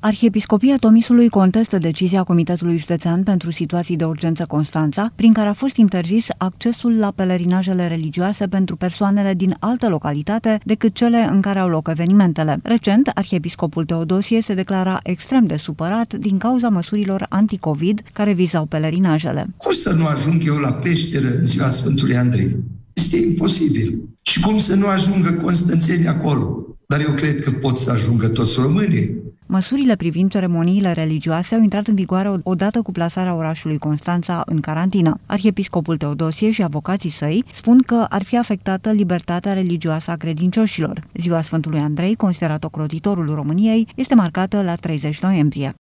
Arhiepiscopia Tomisului contestă decizia Comitetului Județean pentru Situații de Urgență Constanța, prin care a fost interzis accesul la pelerinajele religioase pentru persoanele din altă localitate decât cele în care au loc evenimentele. Recent, arhiepiscopul Teodosie se declara extrem de supărat din cauza măsurilor anti-COVID care vizau pelerinajele. Cum să nu ajung eu la peșteră în ziua Sfântului Andrei? Este imposibil. Și cum să nu ajungă constanțenii acolo? Dar eu cred că pot să ajungă toți românii. Măsurile privind ceremoniile religioase au intrat în vigoare odată cu plasarea orașului Constanța în carantină. Arhiepiscopul Teodosie și avocații săi spun că ar fi afectată libertatea religioasă a credincioșilor. Ziua Sfântului Andrei, considerat ocrotitorul României, este marcată la 30 noiembrie.